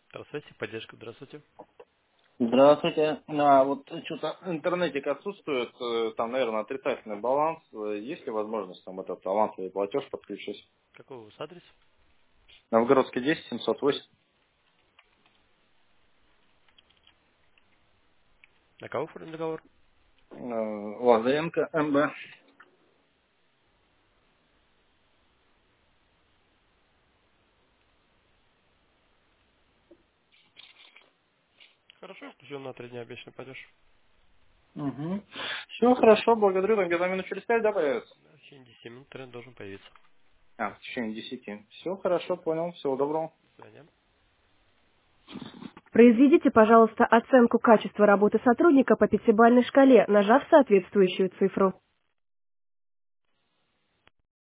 Здравствуйте, поддержка, здравствуйте. Здравствуйте. Вот что-то интернетик отсутствует, там, наверное, отрицательный баланс. Есть ли возможность там этот авансовый платеж подключить? Какой у вас адрес? Новгородский 10 708. На кого оформлен договор? Лазаренко, МБ. Хорошо, ждем на 3 дня обещанный платеж. Угу. Все хорошо, благодарю. Там где-то минут через 5, да, появится? Да, в течение 10 минут тренд должен появиться. В течение 10. Все хорошо, понял. Всего доброго. До свидания. Произведите, пожалуйста, оценку качества работы сотрудника по пятибалльной шкале, нажав соответствующую цифру.